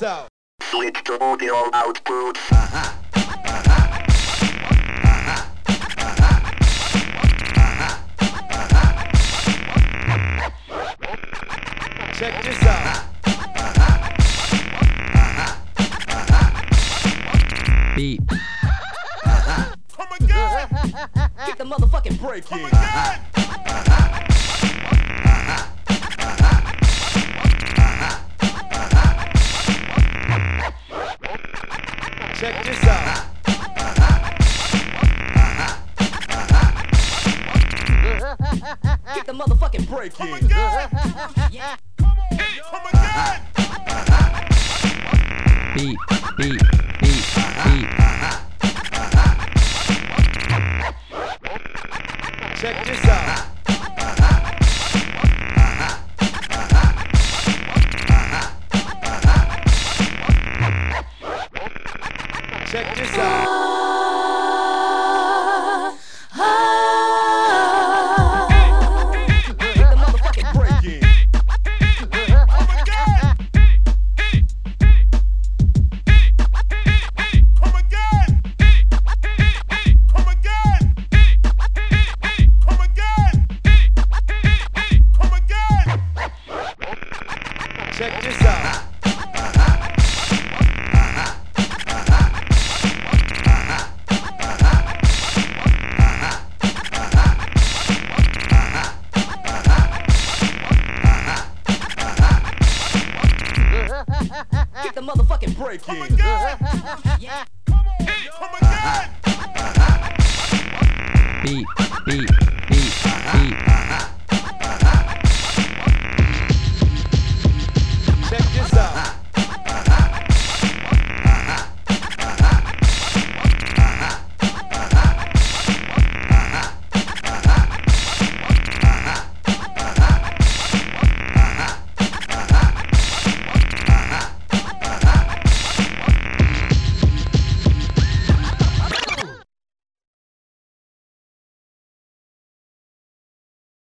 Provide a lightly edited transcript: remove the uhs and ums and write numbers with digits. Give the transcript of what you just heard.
this out. Switch to audio output. Check this out. Beat. Come again. Get the motherfucking break Come in. again. Check this out. Get the motherfucking break Come in. again. Yeah. Come on. Come again. Beat. Beat. Beat. Beat. Check this out. Check this out. Get the motherfucking break in. Come again. Come again. Come again. Come again. Come again. Check this out. Get the motherfucking break Come in. again. Yeah. Come on. Come again. Beat. Beat. Beat. Beat.